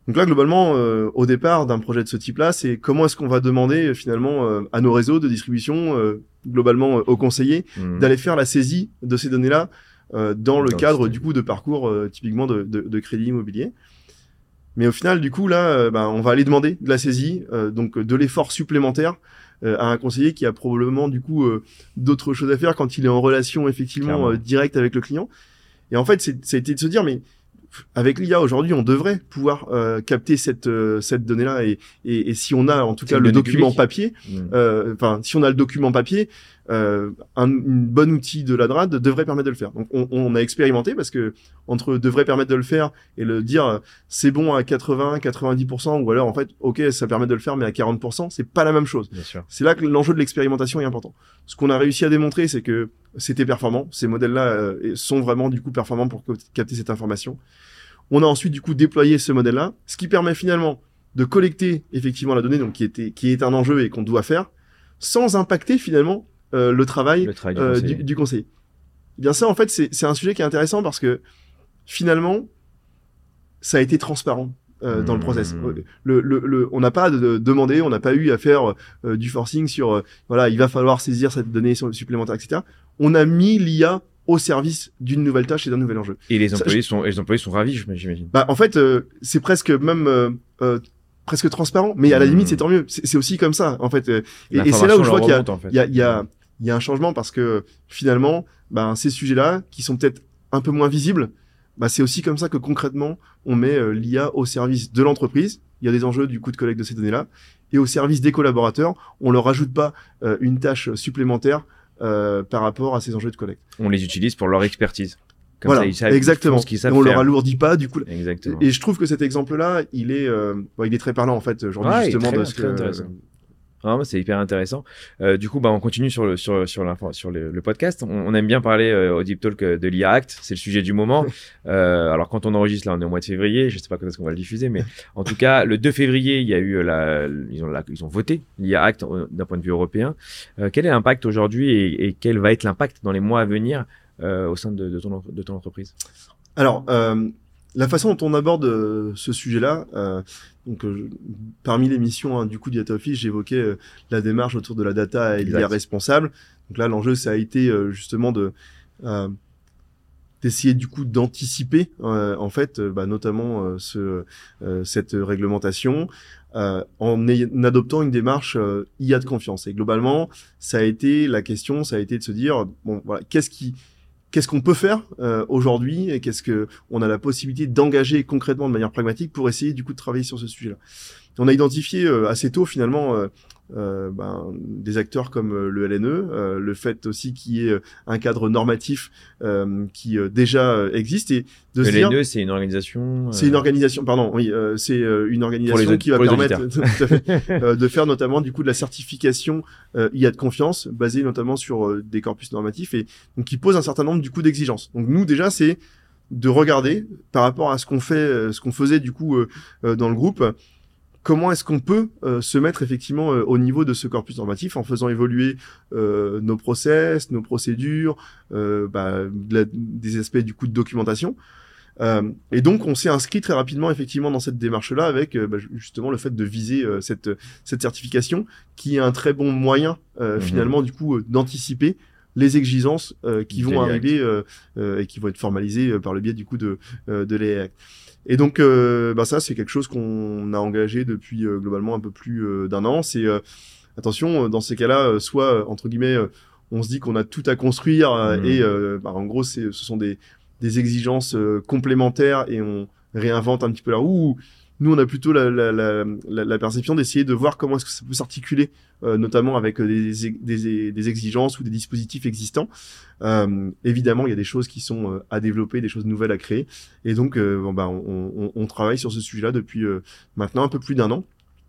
Donc là, globalement, euh, au départ d'un projet de ce type-là, c'est comment est-ce qu'on va demander euh, finalement euh, à nos réseaux de distribution, euh, globalement euh, aux conseillers, mmh. d'aller faire la saisie de ces données-là euh, dans le dans cadre le du coup de parcours euh, typiquement de, de, de crédit immobilier. Mais au final, du coup, là, euh, bah, on va aller demander de la saisie, euh, donc de l'effort supplémentaire euh, à un conseiller qui a probablement du coup euh, d'autres choses à faire quand il est en relation effectivement euh, directe avec le client. Et en fait, c'est, ça a été de se dire, mais avec l'I A aujourd'hui, on devrait pouvoir euh, capter cette euh, cette donnée-là et, et et si on a en tout c'est cas le document public. papier, enfin mmh. euh, si on a le document papier, euh, un une bon outil de la D R A D devrait permettre de le faire. Donc on, on a expérimenté parce que entre devrait permettre de le faire et le dire c'est bon à quatre-vingts, quatre-vingt-dix pour cent ou alors en fait ok ça permet de le faire mais à quarante pour cent, c'est pas la même chose. Bien sûr. C'est là que l'enjeu de l'expérimentation est important. Ce qu'on a réussi à démontrer, c'est que c'était performant. Ces modèles-là euh, sont vraiment du coup performants pour capter cette information. On a ensuite du coup déployé ce modèle-là, ce qui permet finalement de collecter effectivement la donnée, donc qui était qui est un enjeu et qu'on doit faire, sans impacter finalement euh, le travail, le travail du, euh, conseiller. Du, du conseiller. Eh bien ça en fait c'est c'est un sujet qui est intéressant parce que finalement ça a été transparent. Euh, mmh. Dans le process, le, le, le, on n'a pas de, de demandé, on n'a pas eu à faire euh, du forcing sur, euh, voilà, il va falloir saisir cette donnée supplémentaire, et cetera. On a mis l'I A au service d'une nouvelle tâche et d'un nouvel enjeu. Et les employés Ça, sont, et les employés sont ravis, j'imagine. Bah, en fait, euh, c'est presque même euh, euh, presque transparent, mais à la limite, c'est tant mieux. C'est, c'est aussi comme ça, en fait. Et, et c'est là où je vois qu'il y a, en fait. il y a, il y a, il y a un changement parce que finalement, bah, ces sujets-là, qui sont peut-être un peu moins visibles, bah, c'est aussi comme ça que concrètement, on met euh, l'I A au service de l'entreprise. Il y a des enjeux du coût de collecte de ces données-là. Et au service des collaborateurs, on leur rajoute pas euh, une tâche supplémentaire euh, par rapport à ces enjeux de collecte. On les utilise pour leur expertise. Comme voilà, ça, ils savent, exactement. Ils font ce qu'ils savent et on faire. leur alourdit pas du coup. Exactement. Et je trouve que cet exemple-là, il est, euh, bon, il est très parlant en fait aujourd'hui ouais, justement très, de ce très que. Intéressant. Ah, c'est hyper intéressant. Euh, du coup, bah, on continue sur le sur sur, sur le, le podcast. On, on aime bien parler euh, au Deep Talk de l'I A Act. C'est le sujet du moment. euh, alors, quand on enregistre là, on est au mois de février. Je sais pas quand est-ce qu'on va le diffuser, mais en tout cas, le deux février, il y a eu la, ils ont la, ils ont voté l'I A Act d'un point de vue européen. Euh, quel est l'impact aujourd'hui et, et quel va être l'impact dans les mois à venir euh, au sein de, de ton de ton entreprise? Alors. Euh... La façon dont on aborde euh, ce sujet-là, euh, donc euh, parmi les missions hein, du coup du Data Office, j'évoquais euh, la démarche autour de la data et l'I A responsable. Donc là, l'enjeu, ça a été euh, justement de euh, d'essayer du coup d'anticiper euh, en fait, euh, bah, notamment euh, ce euh, cette réglementation euh, en, ay- en adoptant une démarche euh, I A de confiance. Et globalement, ça a été la question, ça a été de se dire bon voilà, qu'est-ce qui Qu'est-ce qu'on peut faire euh, aujourd'hui et qu'est-ce que on a la possibilité d'engager concrètement de manière pragmatique pour essayer du coup de travailler sur ce sujet-là. On a identifié euh, assez tôt finalement euh, euh, ben, des acteurs comme euh, le L N E, euh, le fait aussi qu'il y ait euh, un cadre normatif euh, qui euh, déjà euh, existe et de le se L N E, dire, c'est une organisation. Euh... C'est une organisation, pardon, oui, euh, c'est euh, une organisation les, qui va permettre tout à fait, euh, de faire notamment du coup de la certification euh, I A de confiance, basée notamment sur euh, des corpus normatifs et donc qui pose un certain nombre du coup d'exigences. Donc nous déjà c'est de regarder par rapport à ce qu'on fait, euh, ce qu'on faisait du coup euh, euh, dans le groupe. Comment est-ce qu'on peut euh, se mettre effectivement euh, au niveau de ce corpus normatif en faisant évoluer euh, nos process, nos procédures, euh, bah, la, des aspects du coup de documentation. Euh, et donc on s'est inscrit très rapidement effectivement dans cette démarche-là avec euh, bah, justement le fait de viser euh, cette cette certification qui est un très bon moyen euh, mmh. finalement du coup euh, d'anticiper les exigences euh, qui vont arriver euh, euh, et qui vont être formalisées euh, par le biais du coup de euh, de l'I A Act. Et donc, euh, bah ça, c'est quelque chose qu'on a engagé depuis euh, globalement un peu plus euh, d'un an. C'est euh, attention, dans ces cas-là, euh, soit euh, entre guillemets, euh, on se dit qu'on a tout à construire euh, mmh. et euh, bah, en gros, c'est, ce sont des, des exigences euh, complémentaires et on réinvente un petit peu la roue. Nous, on a plutôt la, la, la, la, la perception d'essayer de voir comment est-ce que ça peut s'articuler, euh, notamment avec des, des, des exigences ou des dispositifs existants. Euh, évidemment, il y a des choses qui sont euh, à développer, des choses nouvelles à créer. Et donc, euh, bon, bah, on, on, on travaille sur ce sujet-là depuis euh, maintenant un peu plus d'un an.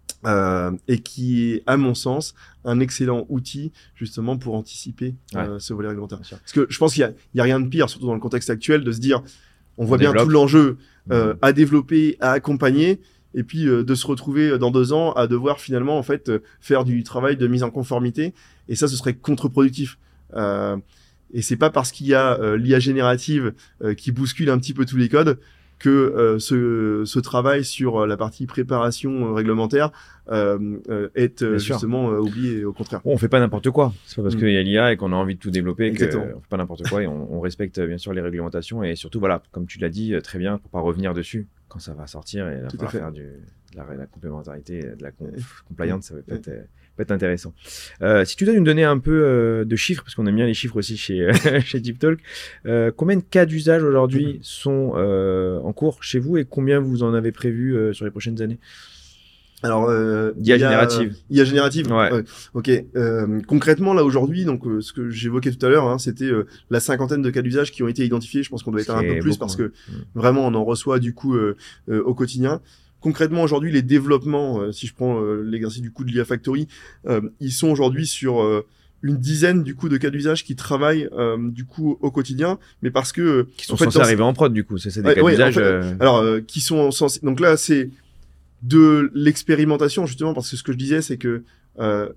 Euh, et qui est, à mon sens, un excellent outil justement pour anticiper euh, ouais. ce volet réglementaire. Parce que je pense qu'il y a, il y a rien de pire, surtout dans le contexte actuel, de se dire on voit on bien développe. Tout l'enjeu euh, mmh. à développer, à accompagner, et puis euh, de se retrouver dans deux ans à devoir finalement en fait euh, faire du travail de mise en conformité. Et ça, ce serait contre-productif. Euh, et c'est pas parce qu'il y a euh, l'I A générative euh, qui bouscule un petit peu tous les codes que euh, ce, ce travail sur la partie préparation réglementaire euh, euh, est euh, justement euh, oublié, au contraire. Bon, on fait pas n'importe quoi. C'est pas parce mmh. qu'il y a l'I A et qu'on a envie de tout développer qu'on fait pas n'importe quoi et on, on respecte bien sûr les réglementations et surtout, voilà, comme tu l'as dit très bien, pour pas revenir dessus quand ça va sortir et là, faire du, de, la, de la complémentarité, de la com compliance, ça va peut être, peut être intéressant. Euh, si tu dois nous donner un peu euh, de chiffres, parce qu'on aime bien les chiffres aussi chez, chez DeepTalk, euh, combien de cas d'usage aujourd'hui sont euh, en cours chez vous et combien vous en avez prévu euh, sur les prochaines années? Alors, euh, I A générative. I A générative. Ouais. ouais. Ok. Euh, concrètement, là aujourd'hui, donc euh, ce que j'évoquais tout à l'heure, hein, c'était euh, la cinquantaine de cas d'usage qui ont été identifiés. Je pense qu'on doit être un peu plus beaucoup, parce que hein. vraiment, on en reçoit du coup euh, euh, au quotidien. Concrètement, aujourd'hui, les développements, euh, si je prends euh, l'exercice du coup de l'I A Factory, euh, ils sont aujourd'hui sur euh, une dizaine du coup de cas d'usage qui travaillent euh, du coup au quotidien, mais parce que qui sont en fait, censés arriver en prod du coup. C'est des ouais, cas ouais, d'usage. En fait, euh... Alors, euh, qui sont censés. Donc là, c'est de l'expérimentation, justement, parce que ce que je disais, c'est que euh,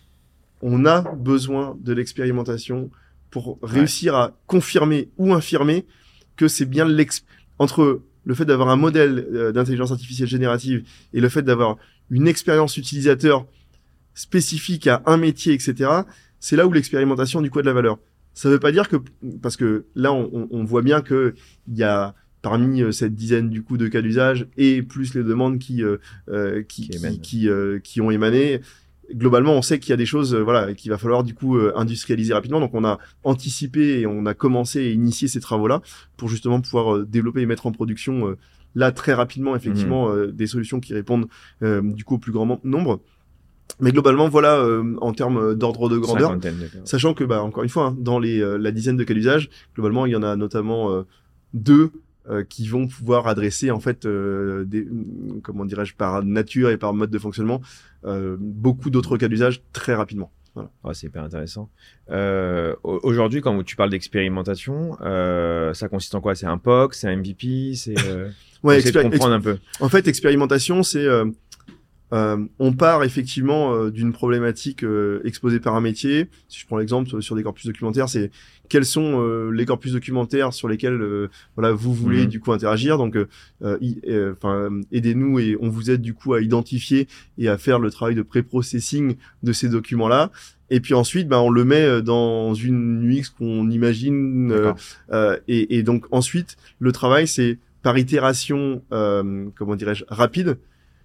on a besoin de l'expérimentation pour réussir ouais. à confirmer ou infirmer que c'est bien l'ex entre le fait d'avoir un modèle euh, d'intelligence artificielle générative et le fait d'avoir une expérience utilisateur spécifique à un métier, et cetera. C'est là où l'expérimentation du coup a de la valeur. Ça veut pas dire que, parce que là, on, on, on voit bien que il y a parmi euh, cette dizaine du coup de cas d'usage et plus les demandes qui euh, euh, qui qui qui, qui, euh, qui ont émané, globalement on sait qu'il y a des choses euh, voilà qu'il va falloir du coup euh, industrialiser rapidement. Donc on a anticipé et on a commencé et initié ces travaux là pour justement pouvoir euh, développer et mettre en production euh, là très rapidement effectivement mmh. euh, des solutions qui répondent euh, du coup au plus grand nombre. Mais globalement, voilà, euh, en termes d'ordre de grandeur, sachant que, bah, encore une fois, hein, dans les, euh, la dizaine de cas d'usage, globalement, il y en a notamment euh, deux euh, qui vont pouvoir adresser, en fait, euh, des, comment dirais-je, par nature et par mode de fonctionnement, euh, beaucoup d'autres cas d'usage très rapidement. Voilà. Oh, c'est hyper intéressant. Euh, Aujourd'hui, quand tu parles d'expérimentation, euh, ça consiste en quoi? C'est un P O C, c'est un M V P, c'est euh, ouais, de comprendre un peu. En fait, expérimentation, c'est euh, Euh, on part effectivement euh, d'une problématique euh, exposée par un métier. Si je prends l'exemple euh, sur des corpus documentaires, c'est quels sont euh, les corpus documentaires sur lesquels euh, voilà vous voulez mmh. du coup interagir. Donc, enfin, euh, euh, aidez-nous et on vous aide du coup à identifier et à faire le travail de pré-processing de ces documents-là. Et puis ensuite, bah, on le met dans une U X qu'on imagine. Euh, euh, et, et donc ensuite, le travail, c'est par itération, euh, comment dirais-je, rapide.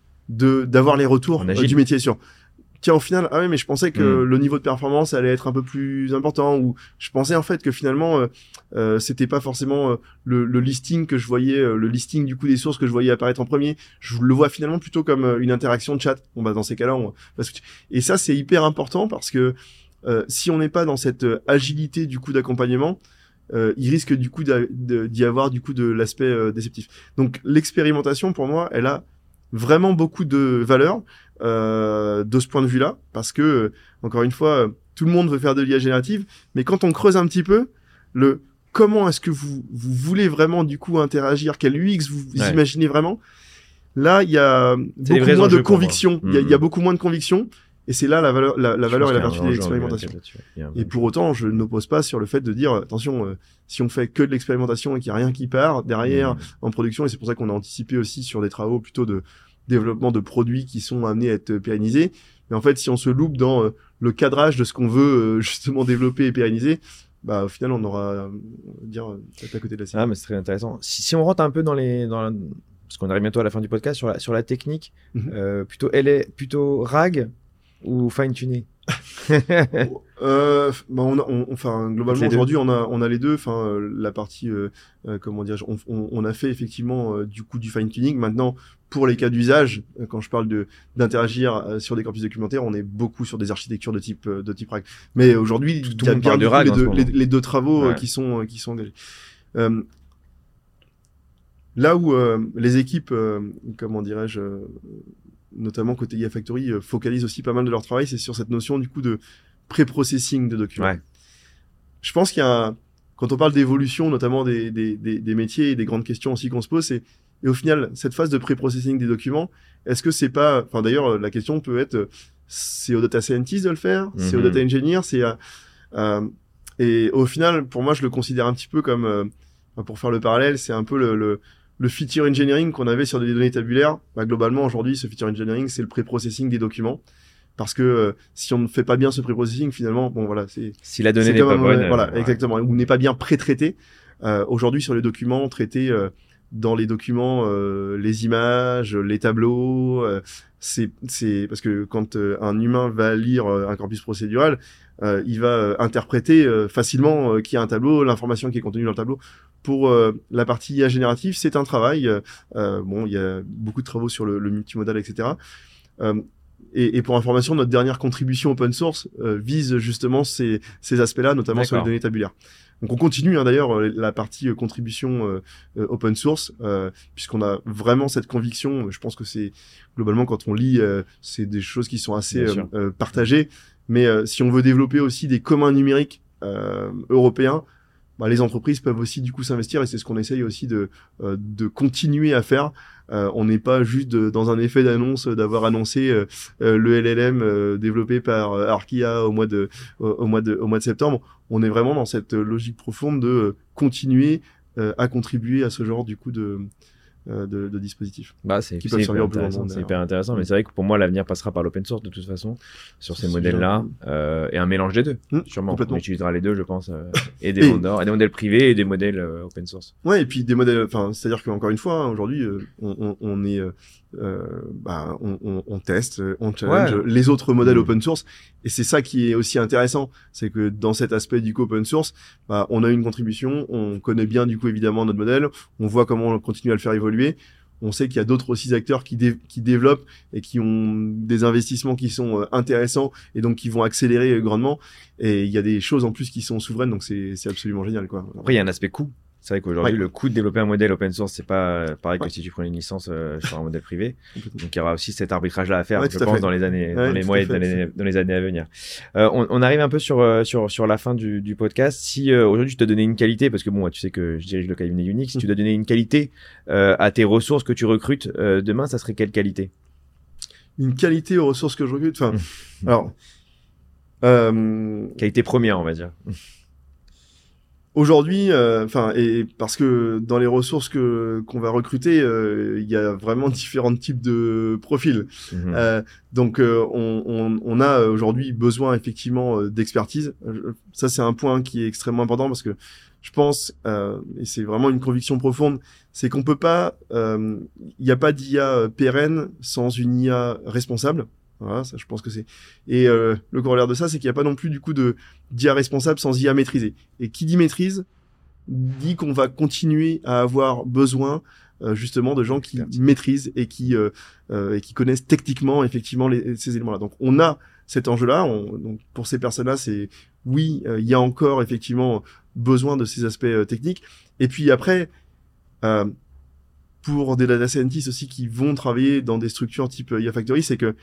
de d'avoir les retours euh, du métier sur tiens au final ah oui mais je pensais que mmh. le niveau de performance allait être un peu plus important, ou je pensais en fait que finalement euh, euh, c'était pas forcément euh, le, le listing que je voyais euh, le listing du coup des sources que je voyais apparaître en premier, je le vois finalement plutôt comme euh, une interaction de chat. Bon bah dans ces cas-là on... et ça c'est hyper important parce que euh, si on n'est pas dans cette euh, agilité du coup d'accompagnement, euh, il risque du coup d'y avoir du coup de l'aspect euh, déceptif. Donc l'expérimentation pour moi elle a vraiment beaucoup de valeur euh, de ce point de vue-là, parce que euh, encore une fois, euh, tout le monde veut faire de l'I A générative, mais quand on creuse un petit peu, le comment est-ce que vous vous voulez vraiment du coup interagir, quel U X vous, vous ouais. imaginez vraiment, là il y a beaucoup moins de conviction, il y, mmh. y a beaucoup moins de conviction. Et c'est là la valeur, la, la valeur et la vertu de l'expérimentation. Et pour autant, je n'oppose pas sur le fait de dire, attention, euh, si on fait que de l'expérimentation et qu'il n'y a rien qui part derrière mmh. en production, et c'est pour ça qu'on a anticipé aussi sur des travaux plutôt de développement de produits qui sont amenés à être pérennisés. Mais en fait, si on se loupe dans euh, le cadrage de ce qu'on veut euh, justement développer et pérenniser, bah au final, on aura, euh, dire, peut-être à côté de la cible. Ah, mais c'est très intéressant. Si, si on rentre un peu dans les, dans la... parce qu'on arrive bientôt à la fin du podcast, sur la, sur la technique, mmh. euh, plutôt, elle est plutôt R A G ou fine-tuner? euh, bah on, a, on enfin globalement aujourd'hui on a on a les deux. Enfin euh, la partie euh, euh, comment dire, on, on, on a fait effectivement euh, du coup du fine tuning. Maintenant pour les cas d'usage, euh, quand je parle de d'interagir euh, sur des corpus documentaires, on est beaucoup sur des architectures de type euh, de type R A G. Mais aujourd'hui il y a bien du coup, les, deux, les, les deux travaux ouais. euh, qui sont euh, qui sont engagés. Euh, là où euh, les équipes euh, comment dirais-je euh, notamment côté I A Factory, euh, focalisent aussi pas mal de leur travail, c'est sur cette notion du coup de pré-processing de documents. Ouais. Je pense qu'il y a, un... quand on parle d'évolution, notamment des, des, des, des métiers et des grandes questions aussi qu'on se pose, c'est, et au final, cette phase de pré-processing des documents, est-ce que c'est pas, enfin d'ailleurs, la question peut être, c'est au data scientist de le faire, mm-hmm. c'est au data engineer, c'est, euh, euh, et au final, pour moi, je le considère un petit peu comme, euh, pour faire le parallèle, c'est un peu le, le le feature engineering qu'on avait sur des données tabulaires, bah, globalement, aujourd'hui, ce feature engineering, c'est le pré-processing des documents. Parce que euh, si on ne fait pas bien ce pré-processing, finalement, bon, voilà, c'est... Si la donnée n'est pas bonne... Euh, voilà, euh, ouais. exactement. Ou n'est pas bien pré-traité. Euh, aujourd'hui, sur les documents, traiter euh, dans les documents euh, les images, les tableaux, euh, c'est, c'est... Parce que quand euh, un humain va lire euh, un corpus procédural, euh, il va euh, interpréter euh, facilement euh, qu'il y a un tableau, l'information qui est contenue dans le tableau. Pour euh, la partie I A générative, c'est un travail. Euh, bon, il y a beaucoup de travaux sur le, le multimodal, et cetera. Euh, Et, et pour information, notre dernière contribution open source euh, vise justement ces, ces aspects-là, notamment sur les données tabulaires. Donc on continue hein, d'ailleurs la partie euh, contribution euh, euh, open source, euh, puisqu'on a vraiment cette conviction. Je pense que c'est globalement quand on lit, euh, c'est des choses qui sont assez euh, euh, partagées. Mais euh, si on veut développer aussi des communs numériques euh, européens, bah, les entreprises peuvent aussi du coup s'investir, et c'est ce qu'on essaye aussi de euh, de continuer à faire. Euh, on n'est pas juste de, dans un effet d'annonce euh, d'avoir annoncé euh, euh, le L L M euh, développé par euh, Arkia au mois de au, au mois de au mois de septembre. On est vraiment dans cette logique profonde de euh, continuer euh, à contribuer à ce genre du coup de euh, de, de dispositifs. Bah, c'est hyper intéressant, c'est hyper intéressant, mais c'est vrai que pour moi l'avenir passera par l'open source de toute façon sur ces modèles-là euh, et un mélange des deux. Mmh, sûrement, on utilisera les deux, je pense, euh, et des vendors, et des modèles privés et des modèles euh, open source. Ouais, et puis des modèles, enfin, c'est-à-dire qu'encore une fois, hein, aujourd'hui, euh, on, on, on est, euh, bah, on, on, on teste, on challenge ouais. les autres modèles mmh. open source, et c'est ça qui est aussi intéressant, c'est que dans cet aspect du coup open source, bah, on a une contribution, on connaît bien du coup évidemment notre modèle, on voit comment on continue à le faire évoluer. On sait qu'il y a d'autres aussi acteurs qui, dé- qui développent et qui ont des investissements qui sont euh, intéressants et donc qui vont accélérer euh, grandement. Et il y a des choses en plus qui sont souveraines, donc c'est, c'est absolument génial, quoi. Après, il y a un aspect coût. C'est vrai qu'aujourd'hui, ouais. le coût de développer un modèle open source, c'est pas pareil ouais. que si tu prends une licence euh, sur un modèle privé. Donc, il y aura aussi cet arbitrage-là à faire, ouais, je pense, fait. dans les années, ouais, dans les mois et dans les, dans les années à venir. Euh, on, on arrive un peu sur, euh, sur, sur la fin du, du podcast. Si euh, aujourd'hui, je te donnais une qualité, parce que bon, tu sais que je dirige le cabinet Unix, si tu dois donner une qualité euh, à tes ressources que tu recrutes euh, demain, ça serait quelle qualité? Une qualité aux ressources que je recrute? Enfin, alors. Euh... Qualité première, on va dire. Aujourd'hui, enfin, euh, et parce que dans les ressources que qu'on va recruter, il euh, y a vraiment différents types de profils. Mmh. Euh, donc, euh, on, on, on a aujourd'hui besoin effectivement d'expertise. Ça, c'est un point qui est extrêmement important parce que je pense, euh, et c'est vraiment une conviction profonde, c'est qu'on peut pas, il euh, n'y a pas d'I A pérenne sans une I A responsable. Voilà, ça, je pense que c'est. Et euh, le corollaire de ça, c'est qu'il n'y a pas non plus du coup de d'I A responsable sans I A maîtrisée. Et qui dit maîtrise dit qu'on va continuer à avoir besoin euh, justement de gens qui Merci. maîtrisent et qui euh, euh, et qui connaissent techniquement effectivement les, ces éléments-là. Donc on a cet enjeu-là. On, donc pour ces personnes-là, c'est oui, il euh, y a encore effectivement besoin de ces aspects euh, techniques. Et puis après. Euh, pour des data scientists aussi qui vont travailler dans des structures type I A Factory, c'est que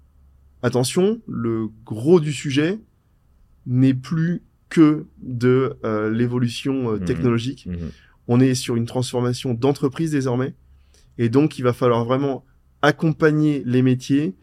attention, le gros du sujet n'est plus que de euh, l'évolution euh, technologique. Mmh. Mmh. On est sur une transformation d'entreprise désormais. Et donc, il va falloir vraiment accompagner les métiers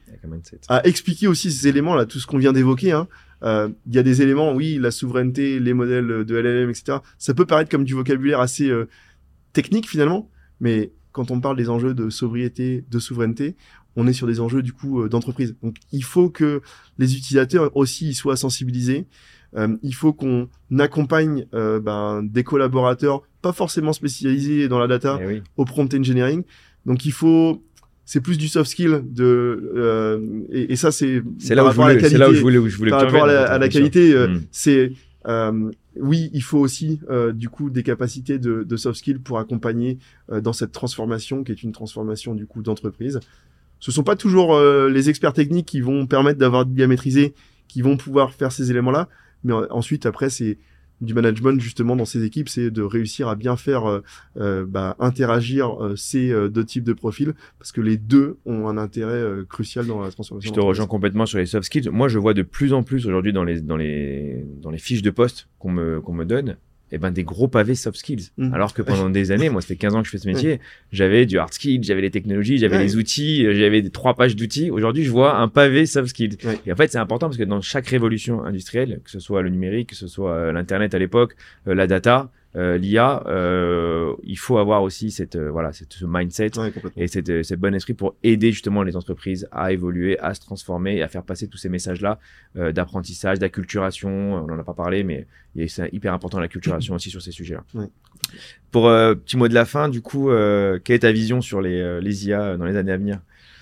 à expliquer aussi ces éléments-là, tout ce qu'on vient d'évoquer. Hein. Euh, il y a des éléments, oui, la souveraineté, les modèles de L L M, et cetera. Ça peut paraître comme du vocabulaire assez euh, technique finalement, mais quand on parle des enjeux de sobriété, de souveraineté, on est sur des enjeux du coup euh, d'entreprise. Donc il faut que les utilisateurs aussi soient sensibilisés. Euh, il faut qu'on accompagne euh, ben, des collaborateurs pas forcément spécialisés dans la data oui. au prompt engineering. Donc il faut, c'est plus du soft skill de euh, et, et ça c'est. C'est là où je voulais. C'est là où je voulais. Où je voulais par rapport à la, à la qualité, euh, mmh. c'est euh, oui, il faut aussi euh, du coup des capacités de, de soft skill pour accompagner euh, dans cette transformation qui est une transformation du coup d'entreprise. Ce sont pas toujours euh, les experts techniques qui vont permettre d'avoir bien maîtrisé, qui vont pouvoir faire ces éléments-là. Mais euh, ensuite, après, c'est du management justement dans ces équipes, c'est de réussir à bien faire euh, euh, bah, interagir euh, ces euh, deux types de profils, parce que les deux ont un intérêt euh, crucial dans la transformation. Je te rejoins complètement sur les soft skills. Moi, je vois de plus en plus aujourd'hui dans les dans les dans les fiches de poste qu'on me qu'on me donne. Eh ben, des gros pavés soft skills. Mmh. Alors que pendant des années, moi, ça fait quinze ans que je fais ce métier, mmh. j'avais du hard skills, j'avais les technologies, j'avais ouais. les outils, j'avais des trois pages d'outils. Aujourd'hui, je vois un pavé soft skills. Ouais. Et en fait, c'est important parce que dans chaque révolution industrielle, que ce soit le numérique, que ce soit euh, l'internet à l'époque, euh, la data, euh, l'I A, euh, il faut avoir aussi cette, euh, voilà, cette, ce mindset Ouais, et cette, cette bon esprit pour aider justement les entreprises à évoluer, à se transformer et à faire passer tous ces messages-là euh, d'apprentissage, d'acculturation. On n'en a pas parlé, mais c'est hyper important l'acculturation aussi sur ces sujets-là. Ouais. Pour euh, petit mot de la fin, du coup, euh, quelle est ta vision sur les, euh, les I A dans les années à venir?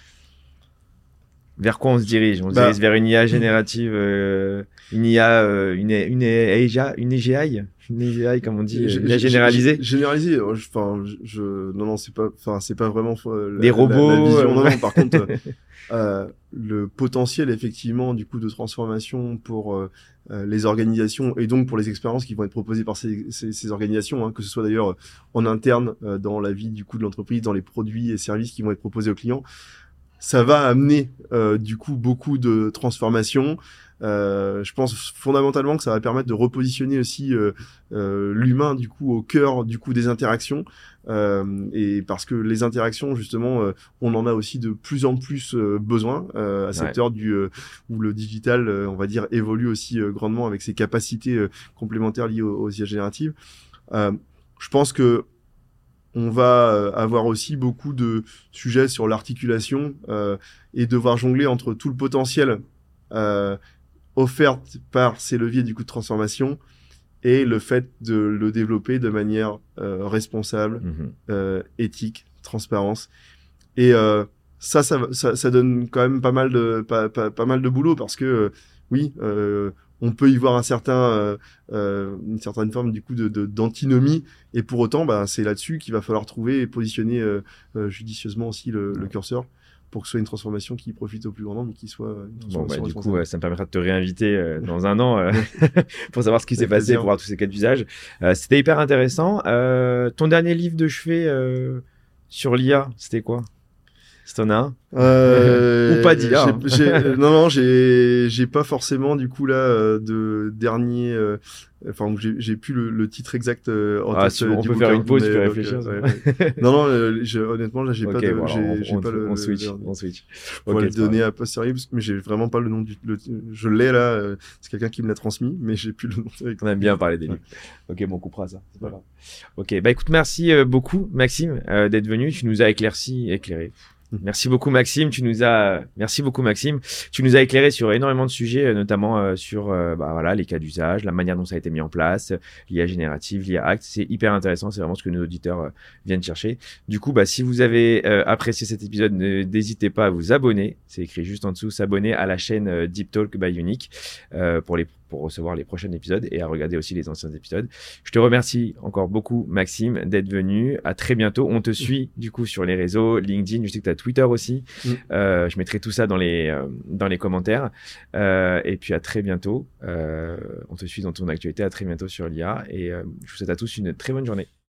Vers quoi on se dirige? On se bah, dirige vers une I A générative, euh, une I A, euh, une, une, une, une A G I, une A G I comme on dit, une I A généralisée. Généralisée. Enfin, je, je, non, non, c'est pas, enfin, c'est pas vraiment euh, des la, robots. La, la vision. Non, non, par contre, euh, le potentiel effectivement du coup de transformation pour euh, les organisations et donc pour les expériences qui vont être proposées par ces, ces, ces organisations, hein, que ce soit d'ailleurs en interne euh, dans la vie du coup de l'entreprise, dans les produits et services qui vont être proposés aux clients. Ça va amener euh, du coup beaucoup de transformations. Euh, je pense fondamentalement que ça va permettre de repositionner aussi euh, euh, l'humain du coup au cœur du coup des interactions. Euh, et parce que les interactions justement, euh, on en a aussi de plus en plus euh, besoin euh, à cette Ouais. heure du euh, où le digital, euh, on va dire, évolue aussi euh, grandement avec ses capacités euh, complémentaires liées aux, aux I A génératives. Euh, je pense que on va avoir aussi beaucoup de sujets sur l'articulation euh, et devoir jongler entre tout le potentiel euh, offert par ces leviers du coup de transformation et le fait de le développer de manière euh, responsable, Mm-hmm. euh, éthique, transparence. Et euh, ça, ça, ça, ça donne quand même pas mal de, pas, pas, pas mal de boulot parce que euh, oui, euh, on peut y voir un certain, euh, euh, une certaine forme du coup de, de d'antinomie, et pour autant, bah, c'est là-dessus qu'il va falloir trouver et positionner euh, euh, judicieusement aussi le, ouais. le curseur pour que ce soit une transformation qui profite au plus grand nombre, mais qui soit une transformation. Bon, bah, du coup, euh, ça me permettra de te réinviter euh, dans un an euh, pour savoir ce qui s'est passé, plaisir. pour voir tous ces cas d'usage. Euh, c'était hyper intéressant. Euh, ton dernier livre de chevet euh, sur l'I A, c'était quoi? Si t'en as un euh, ou pas d'I A. Hein. non, non, j'ai, j'ai pas forcément du coup là de dernier. Euh, enfin, j'ai, j'ai plus le, le titre exact euh, en ah, tête. Si on peut faire une pause, tu peux réfléchir. Euh, ouais, ouais. non, non, euh, j'ai, honnêtement là, j'ai okay, pas de. Bon, j'ai, on, j'ai on, pas on, le. On switch. Le, on switch. Je pourrais okay, le donner à posteriori, mais j'ai vraiment pas le nom du. Le, je l'ai là. Euh, c'est quelqu'un qui me l'a transmis, mais j'ai plus le nom. On aime bien parler des livres. Ok, bon, on coupera ça. C'est pas grave. Ok, bah écoute, merci euh, beaucoup, Maxime, euh, d'être venu. Tu nous as éclairci, éclairé. Merci beaucoup Maxime, tu nous as merci beaucoup Maxime, tu nous as éclairé sur énormément de sujets, notamment euh, sur euh, bah voilà les cas d'usage, la manière dont ça a été mis en place, l'I A générative, l'I A Act, c'est hyper intéressant, c'est vraiment ce que nos auditeurs euh, viennent chercher. Du coup, bah si vous avez euh, apprécié cet épisode, n'hésitez pas à vous abonner, c'est écrit juste en dessous, s'abonner à la chaîne euh, Deep Talk by Unique euh, pour les pour recevoir les prochains épisodes et à regarder aussi les anciens épisodes. Je te remercie encore beaucoup, Maxime, d'être venu. À très bientôt. On te suit, du coup, sur les réseaux, LinkedIn. Je sais que tu as Twitter aussi. Mm. Euh, je mettrai tout ça dans les, euh, dans les commentaires. Euh, et puis, à très bientôt. Euh, on te suit dans ton actualité. À très bientôt sur l'I A. Et euh, je vous souhaite à tous une très bonne journée.